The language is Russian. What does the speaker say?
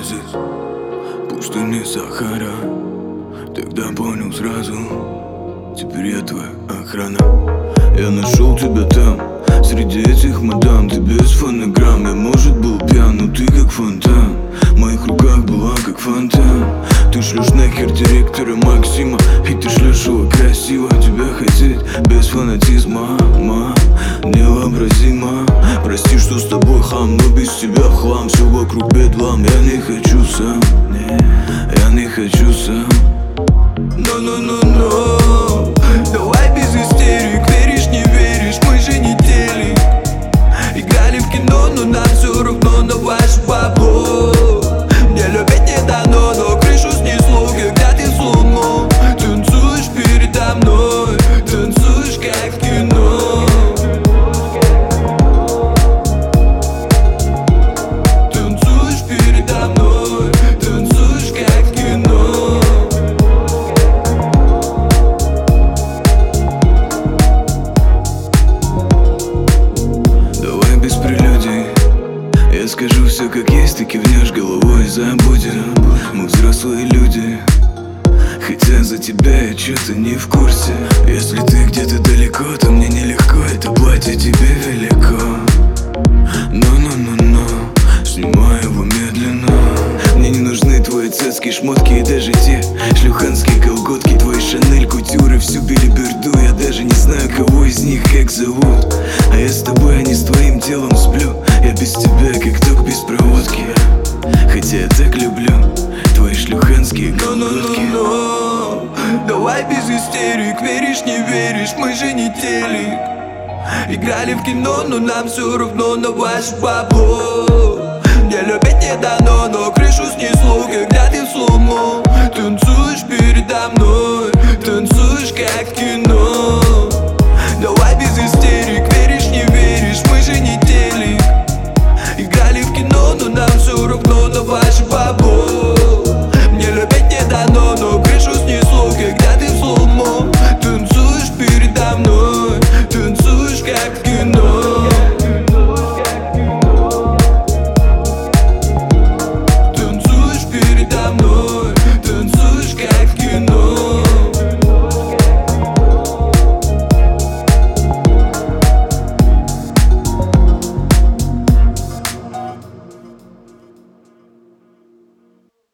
оазис, пустыни Сахара. Тогда понял сразу, теперь я твоя охрана. Я нашел тебя там, среди этих мадам. Ты без фонограмм, я, может, был пьян, но ты как фонтан. В моих руках была как фонтан. Ты шлешь нахер директора Максима, и ты шлешь его красиво. Тебя хотеть без фанатизма, невообразимо. Прости, что с тобой хам, но без тебя в хлам. Все вокруг бедлам, я не хочу сам, я не хочу сам. Но давай без истерик, веришь, не веришь, мы же не телек. Играли в кино, но нам все равно на вашу бабу. Мне любить не дано, но крышу снесло, когда ты сломал. Танцуешь передо мной, танцуешь как в кино. Танцуешь передо мной, танцуешь как в кино. Давай без прелюдий, я скажу все как есть, ты кивнешь головой и забудем. Мы взрослые люди, хотя за тебя я что-то не в курсе. Если ты где-то далеко, то мне нелегко, это платье тебе велико. Но снимаю его медленно. Мне не нужны твои цецкие шмотки и даже те шлюханские колготки. Твои Шанель, кутюры, всю билиберду. Я даже не знаю, кого из них как зовут. А я с тобой, а не с твоим телом сплю. Я без тебя, как ток без проводки. Хотя я так люблю твои шлюханские колготки. Давай без истерик, веришь, не веришь, мы же не телек. Играли в кино, но нам все равно на вашу бабу. Мне любить не дано, но крышу снесло, когда ты в слому. Танцуешь передо мной, танцуешь как в кино.